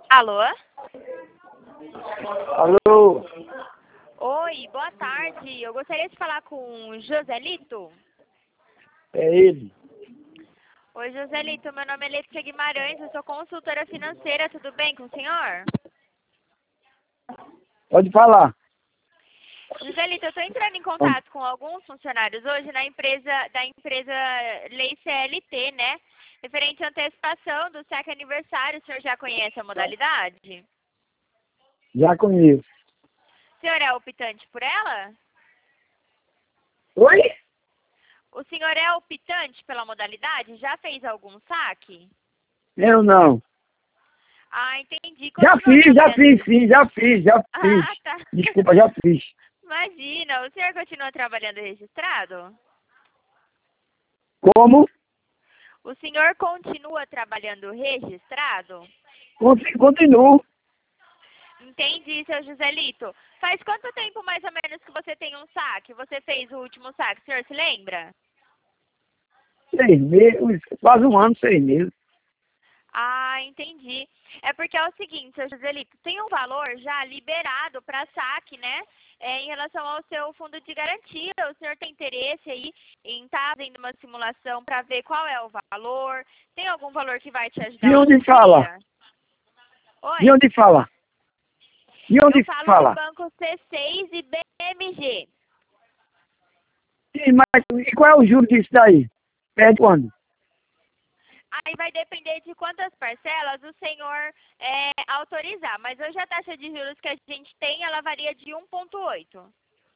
Alô? Alô? Oi, boa tarde. Eu gostaria de falar com o Joselito. É ele? Oi, Joselito. Meu nome é Letícia Guimarães. Eu sou consultora financeira. Tudo bem com o senhor? Pode falar. Joselito, eu estou entrando em contato com alguns funcionários hoje da empresa Lei CLT, né? Referente à antecipação do saque aniversário. O senhor já conhece a modalidade? Já conheço. O senhor é optante por ela? Oi? O senhor é optante pela modalidade? Já fez algum saque? Eu não. Ah, entendi. Já Continua fiz, trabalhando. sim, já fiz. Ah, tá. Desculpa, já fiz. Imagina, o senhor continua trabalhando registrado? Como? O senhor continua trabalhando registrado? Continuo. Entendi, seu Joselito. Faz quanto tempo mais ou menos que você tem um saque? Você fez o último saque, o senhor se lembra? 6 meses, quase um ano, 6 meses. Ah, entendi. É porque é o seguinte, seu Joselito, tem um valor já liberado para saque, né? Em relação ao seu fundo de garantia. O senhor tem interesse aí em estar fazendo uma simulação para ver qual é o valor? Tem algum valor que vai te ajudar De hoje onde em fala? dia? Oi, De onde fala? De eu onde falo do fala? banco C6 e BMG. Sim, mas e qual é o juro disso daí? Perde quando? Aí vai depender de quantas parcelas o senhor autorizar. Mas hoje a taxa de juros que a gente tem, ela varia de 1,8.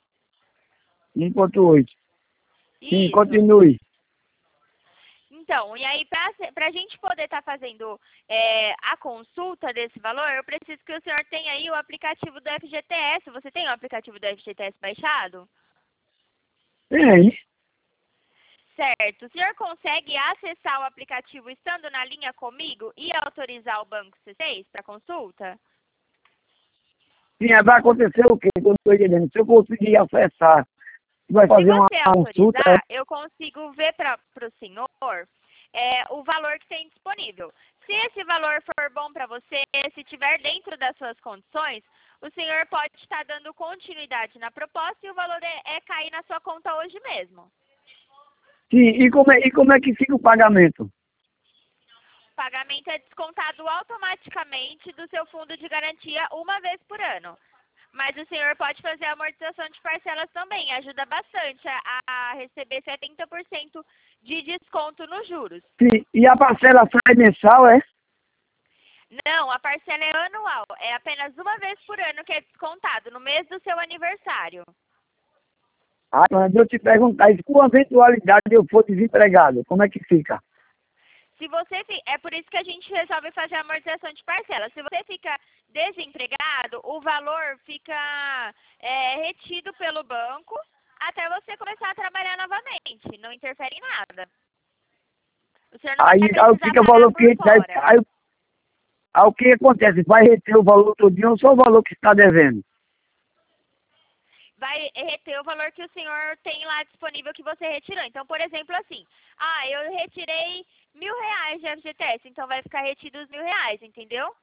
1,8. Sim, Isso. continue. Então, e aí para a gente poder estar fazendo a consulta desse valor, eu preciso que o senhor tenha aí o aplicativo do FGTS. Você tem o aplicativo do FGTS baixado? Tem. Certo. O senhor consegue acessar o aplicativo estando na linha comigo e autorizar o banco C6 para consulta? Sim, vai acontecer o quê? Eu não estou entendendo. Se eu conseguir acessar, vai Se fazer uma você consulta. autorizar, eu consigo ver para o senhor o valor que tem disponível. Se esse valor for bom para você, se estiver dentro das suas condições, o senhor pode estar dando continuidade na proposta e o valor é cair na sua conta hoje mesmo. Sim, e como é que fica o pagamento? O pagamento é descontado automaticamente do seu fundo de garantia uma vez por ano. Mas o senhor pode fazer a amortização de parcelas também. Ajuda bastante a receber 70% de desconto nos juros. Sim, e a parcela sai mensal, é? Não, a parcela é anual. É apenas uma vez por ano que é descontado, no mês do seu aniversário. Ah, quando eu te perguntar, e se com eventualidade eu for desempregado, como é que fica? Se você é por isso que a gente resolve fazer a amortização de parcelas. Se você fica desempregado, o valor fica retido pelo banco até você começar a trabalhar novamente. Não interfere em nada. O senhor não vai Aí precisar fica o pagar valor por que fora. aí o que acontece? Vai reter o valor todinho ou só o valor que está devendo? Vai reter o valor que o senhor tem lá disponível que você retirou. Então, por exemplo, assim, eu retirei R$ 1.000 de FGTS, então vai ficar retido os R$ 1.000, entendeu?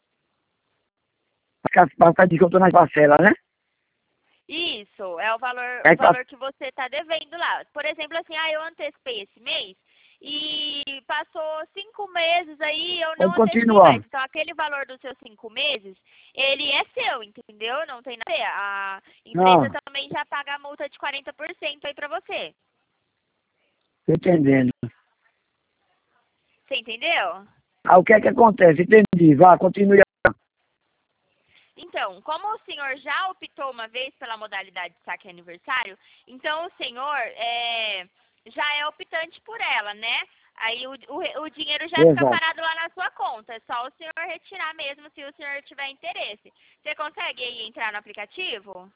Para ficar descontando nas parcelas, né? Isso, é o Aí tá, valor que você está devendo lá. Por exemplo, assim, eu antecipei esse mês e passou 5 meses aí, eu não pode antecipei continuar. mais. Então, aquele valor dos seus 5 meses, ele é seu, entendeu? Não tem nada a ver. A empresa Ah, também já paga a multa de 40% aí para você. tô entendendo. Você entendeu? Aí o que é que acontece? Entendi. Vá, continue. Então, como o senhor já optou uma vez pela modalidade de saque aniversário, então o senhor já é optante por ela, né? Aí o dinheiro já fica Exato. parado lá na sua conta. É só o senhor retirar mesmo se o senhor tiver interesse. Você consegue aí entrar no aplicativo?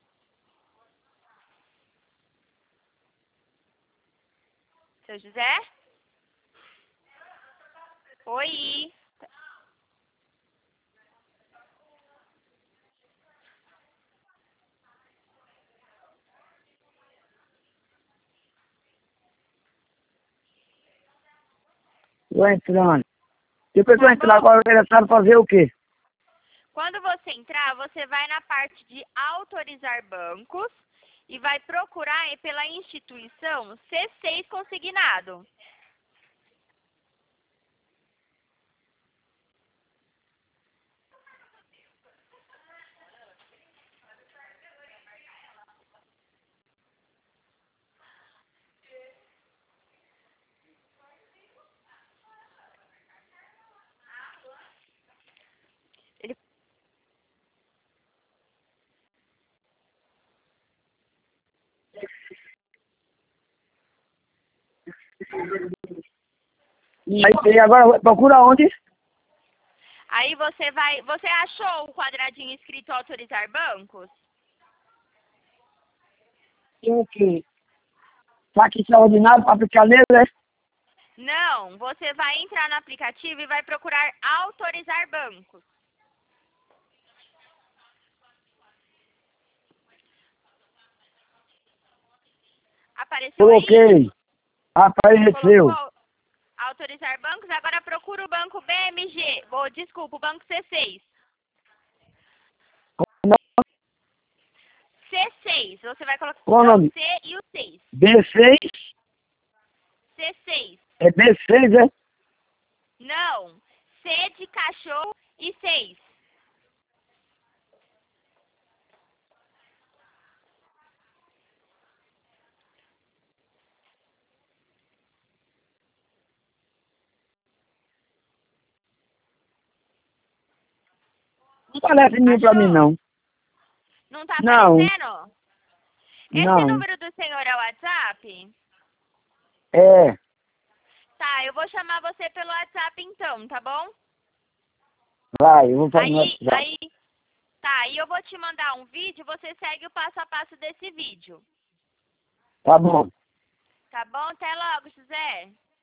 Seu José? Oi. Tô entrando. Depois que eu Tá entrar bom. agora, eu quero fazer o quê? Quando você entrar, você vai na parte de autorizar bancos e vai procurar aí pela instituição C6 consignado. Ele Aí agora procura onde? Aí você achou o quadradinho escrito autorizar bancos? Tem o quê? Saque extraordinário para aplicar nele, né? Não, você vai entrar no aplicativo e vai procurar autorizar bancos. Apareceu aí? Coloquei. Apareceu. Colocou autorizar bancos, agora procura o banco BMG, desculpa, o banco C6. C6, você vai colocar Qual o nome? o C e o 6. B6? C6. É B6, é? Não, C de cachorro e 6. Não parece nenhum pra mim, Achou? não. Não tá Não, aparecendo? Esse não. número do senhor é o WhatsApp? É. Tá, eu vou chamar você pelo WhatsApp então, tá bom? Vai, eu vou fazer no Aí, WhatsApp. aí, tá, aí eu vou te mandar um vídeo, você segue o passo a passo desse vídeo. Tá bom. Tá bom? Até logo, José.